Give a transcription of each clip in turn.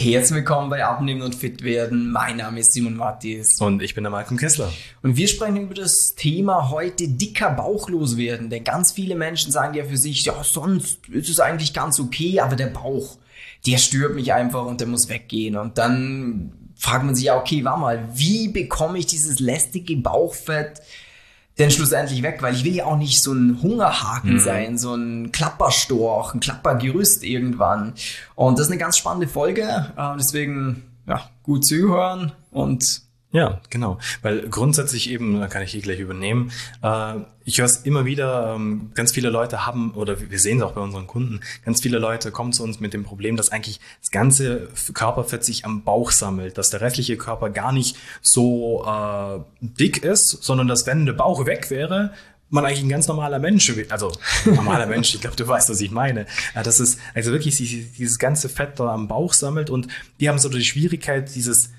Herzlich willkommen bei Abnehmen und Fit werden. Mein Name ist Simon Matthies. Und ich bin der Malcolm Kessler. Und wir sprechen über das Thema heute dicker Bauch loswerden. Denn ganz viele Menschen sagen ja für sich, ja, sonst ist es eigentlich ganz okay, aber der Bauch, der stört mich einfach und der muss weggehen. Und dann fragt man sich ja, okay, warte mal, wie bekomme ich dieses lästige Bauchfett denn schlussendlich weg? Weil ich will ja auch nicht so ein Hungerhaken sein, so ein Klapperstorch, ein Klappergerüst irgendwann. Und das ist eine ganz spannende Folge, deswegen ja, gut zuhören und ja, genau, weil grundsätzlich eben, da kann ich hier gleich übernehmen, ich höre es immer wieder, ganz viele Leute haben, oder wir sehen es auch bei unseren Kunden, ganz viele Leute kommen zu uns mit dem Problem, dass eigentlich das ganze Körperfett sich am Bauch sammelt, dass der restliche Körper gar nicht so dick ist, sondern dass, wenn der Bauch weg wäre, man eigentlich ein ganz normaler Mensch, also normaler Mensch, ich glaube, du weißt, was ich meine. Ja, das ist also wirklich dieses ganze Fett da am Bauch sammelt, und die haben so die Schwierigkeit,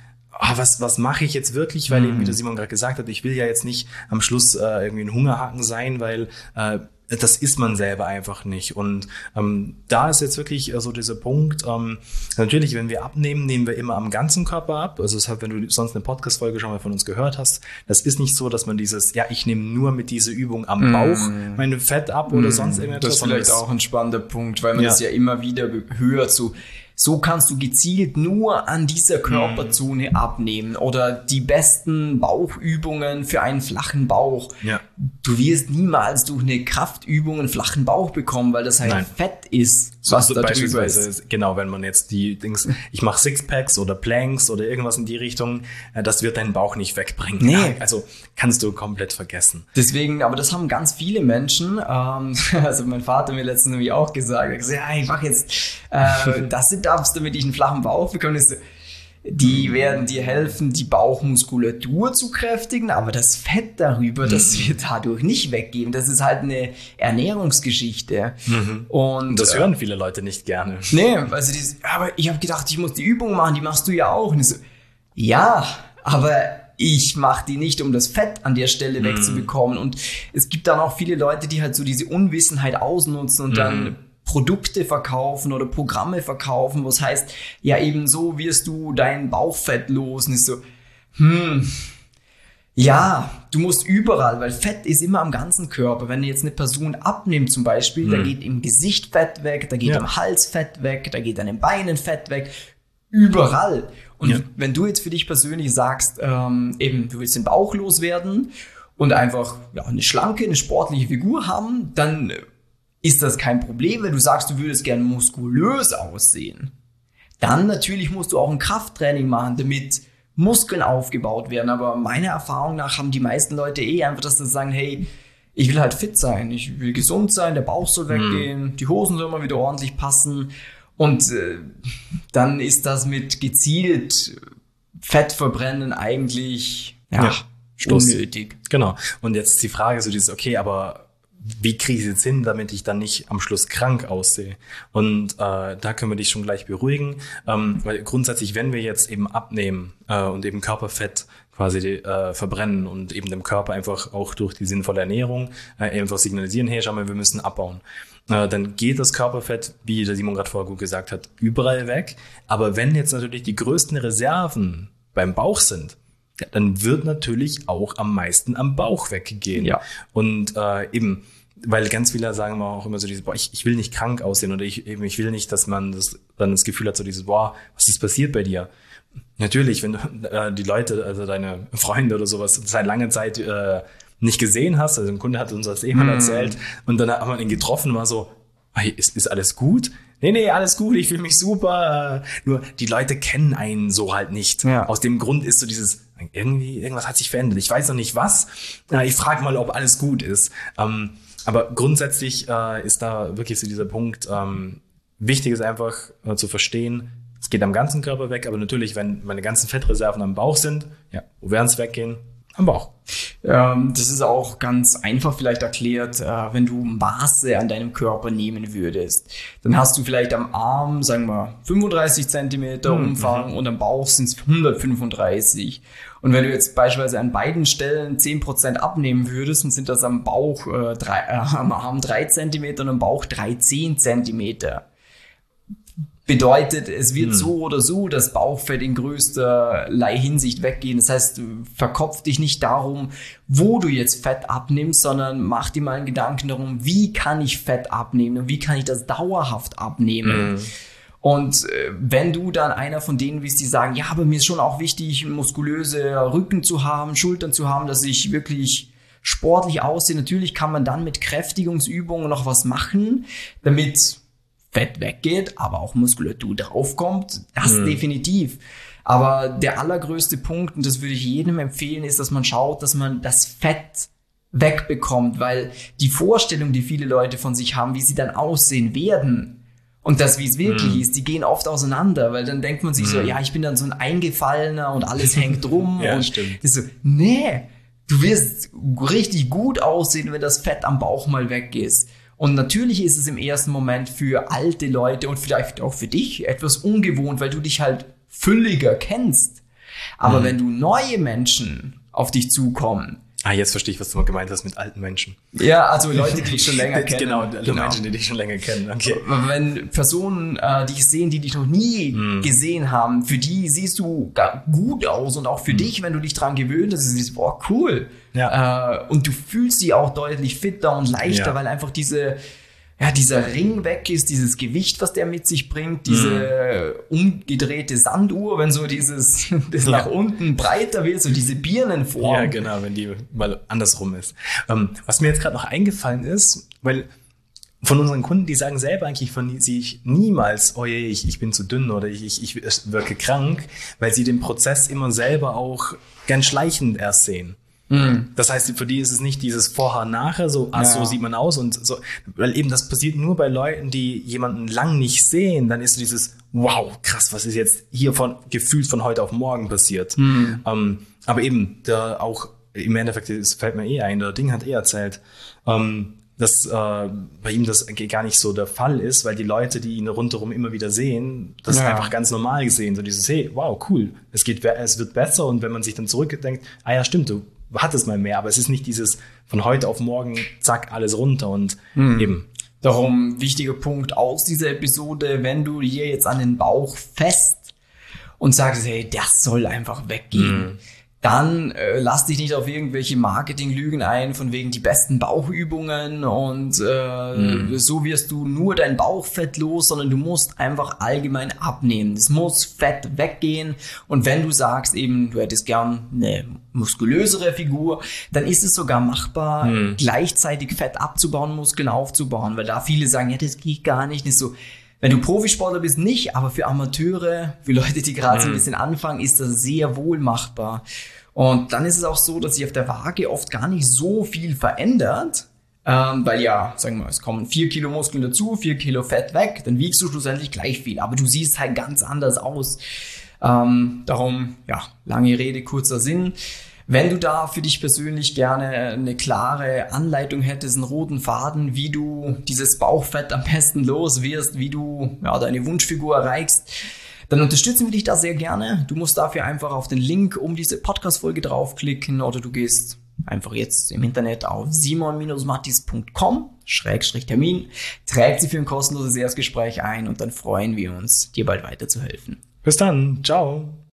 was mache ich jetzt wirklich? Weil eben, wie der Simon gerade gesagt hat, ich will ja jetzt nicht am Schluss irgendwie ein Hungerhaken sein, weil das ist man selber einfach nicht. Und da ist jetzt wirklich so dieser Punkt, natürlich, wenn wir abnehmen, nehmen wir immer am ganzen Körper ab. Also deshalb, wenn du sonst eine Podcast-Folge schon mal von uns gehört hast, das ist nicht so, dass man ich nehme nur mit dieser Übung am Bauch mein Fett ab oder sonst irgendetwas. Das ist vielleicht auch ein spannender Punkt, weil man das ja immer wieder hört, so kannst du gezielt nur an dieser Körperzone abnehmen oder die besten Bauchübungen für einen flachen Bauch. Ja. Du wirst niemals durch eine Kraftübung einen flachen Bauch bekommen, weil das halt Fett ist, was da drüber ist. Genau, wenn man jetzt ich mache Sixpacks oder Planks oder irgendwas in die Richtung, das wird deinen Bauch nicht wegbringen. Nee. Ja, also kannst du komplett vergessen. Deswegen, aber das haben ganz viele Menschen, also mein Vater mir letztens nämlich auch gesagt, er hat gesagt, ja, ich mache jetzt das Sit-Ups, damit ich einen flachen Bauch bekomme. Die werden dir helfen, die Bauchmuskulatur zu kräftigen, aber das Fett darüber, das wird dadurch nicht weggehen. Das ist halt eine Ernährungsgeschichte. Und das hören viele Leute nicht gerne. Nee, also aber ich habe gedacht, ich muss die Übung machen, die machst du ja auch. Und ich so, ja, aber ich mache die nicht, um das Fett an der Stelle wegzubekommen. Und es gibt dann auch viele Leute, die halt so diese Unwissenheit ausnutzen und dann Produkte verkaufen oder Programme verkaufen, was heißt, ja eben so wirst du dein Bauchfett los. Und ist so, ja, du musst überall, weil Fett ist immer am ganzen Körper. Wenn jetzt eine Person abnimmt zum Beispiel, da geht im Gesicht Fett weg, da geht am Hals Fett weg, da geht an den Beinen Fett weg, überall. Und wenn du jetzt für dich persönlich sagst, eben du willst den Bauch loswerden und einfach eine schlanke, eine sportliche Figur haben, dann ist das kein Problem, wenn du sagst, du würdest gerne muskulös aussehen. Dann natürlich musst du auch ein Krafttraining machen, damit Muskeln aufgebaut werden. Aber meiner Erfahrung nach haben die meisten Leute einfach, dass sie sagen, hey, ich will halt fit sein, ich will gesund sein, der Bauch soll weggehen, die Hosen sollen mal wieder ordentlich passen. Und dann ist das mit gezielt Fett verbrennen eigentlich unnötig. Genau. Und jetzt die Frage so okay, aber wie kriege ich es jetzt hin, damit ich dann nicht am Schluss krank aussehe? Und da können wir dich schon gleich beruhigen, weil grundsätzlich, wenn wir jetzt eben abnehmen und eben Körperfett quasi verbrennen und eben dem Körper einfach auch durch die sinnvolle Ernährung einfach signalisieren, hey, schau mal, wir müssen abbauen. Dann geht das Körperfett, wie der Simon gerade vorher gut gesagt hat, überall weg. Aber wenn jetzt natürlich die größten Reserven beim Bauch sind, dann wird natürlich auch am meisten am Bauch weggehen. Ja. Und eben, weil ganz viele sagen auch immer so ich will nicht krank aussehen oder ich will nicht, dass man dann das Gefühl hat, so was ist passiert bei dir? Natürlich, wenn du die Leute, also deine Freunde oder sowas seit langer Zeit nicht gesehen hast, also ein Kunde hat uns das mal erzählt und dann hat man ihn getroffen und war so, hey, ist alles gut? Nee, alles gut, ich fühle mich super. Nur die Leute kennen einen so halt nicht. Ja. Aus dem Grund ist so irgendwas hat sich verändert. Ich weiß noch nicht was. Ich frage mal, ob alles gut ist. Aber grundsätzlich ist da wirklich so dieser Punkt. Wichtig ist einfach zu verstehen, es geht am ganzen Körper weg, aber natürlich, wenn meine ganzen Fettreserven am Bauch sind, wo werden es weggehen? Am Bauch. Das ist auch ganz einfach vielleicht erklärt, wenn du Maße an deinem Körper nehmen würdest. Dann hast du vielleicht am Arm, sagen wir, 35 Zentimeter Umfang und am Bauch sind es 135. Und wenn du jetzt beispielsweise an beiden Stellen 10% abnehmen würdest, dann sind das am Bauch am Arm 3 Zentimeter und am Bauch 13 Zentimeter. bedeutet, es wird so oder so das Bauchfett in größterlei Hinsicht weggehen. Das heißt, verkopf dich nicht darum, wo du jetzt Fett abnimmst, sondern mach dir mal einen Gedanken darum, wie kann ich Fett abnehmen und wie kann ich das dauerhaft abnehmen. Und wenn du dann einer von denen bist, die sagen, ja, aber mir ist schon auch wichtig, muskulöse Rücken zu haben, Schultern zu haben, dass ich wirklich sportlich aussehe. Natürlich kann man dann mit Kräftigungsübungen noch was machen, damit Fett weggeht, aber auch Muskulatur draufkommt. Das definitiv. Aber der allergrößte Punkt, und das würde ich jedem empfehlen, ist, dass man schaut, dass man das Fett wegbekommt, weil die Vorstellung, die viele Leute von sich haben, wie sie dann aussehen werden und das, wie es wirklich ist, die gehen oft auseinander, weil dann denkt man sich so, ja, ich bin dann so ein Eingefallener und alles hängt rum. Ja, und stimmt. ist so, nee, du wirst richtig gut aussehen, wenn das Fett am Bauch mal weg ist. Und natürlich ist es im ersten Moment für alte Leute und vielleicht auch für dich etwas ungewohnt, weil du dich halt fülliger kennst. Aber wenn du neue Menschen auf dich zukommen. Jetzt verstehe ich, was du mal gemeint hast mit alten Menschen. Ja, also Leute, die dich schon länger kennen. Genau. Menschen, die dich schon länger kennen. Okay. Wenn Personen dich sehen, die dich noch nie gesehen haben, für die siehst du gut aus und auch für dich, wenn du dich dran gewöhnt hast, siehst du, boah, cool. Ja. Und du fühlst dich auch deutlich fitter und leichter, weil einfach dieser Ring weg ist, dieses Gewicht, was der mit sich bringt, diese umgedrehte Sanduhr, wenn so das nach unten breiter wird, so diese Birnenform. Ja, genau, wenn die mal andersrum ist. Was mir jetzt gerade noch eingefallen ist, weil von unseren Kunden, die sagen selber eigentlich von sich niemals, oh je, ich bin zu dünn oder ich wirke krank, weil sie den Prozess immer selber auch ganz schleichend erst sehen. Das heißt, für die ist es nicht dieses Vorher-Nachher, so sieht man aus und so, weil eben das passiert nur bei Leuten, die jemanden lang nicht sehen, dann ist so dieses, wow, krass, was ist jetzt hier gefühlt von heute auf morgen passiert. Aber eben, da auch, im Endeffekt, es fällt mir ein, der Ding hat erzählt, dass bei ihm das gar nicht so der Fall ist, weil die Leute, die ihn rundherum immer wieder sehen, das einfach ganz normal sehen, so dieses, hey, wow, cool, es wird besser und wenn man sich dann zurückdenkt, ja, stimmt, du hattest mal mehr, aber es ist nicht dieses von heute auf morgen, zack, alles runter und eben. Darum, wichtiger Punkt aus dieser Episode, wenn du hier jetzt an den Bauch fest und sagst, hey, das soll einfach weggehen, dann lass dich nicht auf irgendwelche Marketinglügen ein, von wegen die besten Bauchübungen und so wirst du nur dein Bauchfett los, sondern du musst einfach allgemein abnehmen. Es muss Fett weggehen und wenn du sagst eben, du hättest gern eine muskulösere Figur, dann ist es sogar machbar, gleichzeitig Fett abzubauen, Muskeln aufzubauen, weil da viele sagen, ja, das geht gar nicht, nicht so. Wenn du Profisportler bist, nicht, aber für Amateure, für Leute, die gerade so ein bisschen anfangen, ist das sehr wohl machbar. Und dann ist es auch so, dass sich auf der Waage oft gar nicht so viel verändert, weil ja, sagen wir mal, es kommen 4 Kilo Muskeln dazu, 4 Kilo Fett weg, dann wiegst du schlussendlich gleich viel, aber du siehst halt ganz anders aus. Darum, ja, lange Rede, kurzer Sinn. Wenn du da für dich persönlich gerne eine klare Anleitung hättest, einen roten Faden, wie du dieses Bauchfett am besten los wirst, wie du deine Wunschfigur erreichst, dann unterstützen wir dich da sehr gerne. Du musst dafür einfach auf den Link um diese Podcast-Folge draufklicken oder du gehst einfach jetzt im Internet auf simon-mattis.com/Termin, träg sie für ein kostenloses Erstgespräch ein und dann freuen wir uns, dir bald weiterzuhelfen. Bis dann, ciao.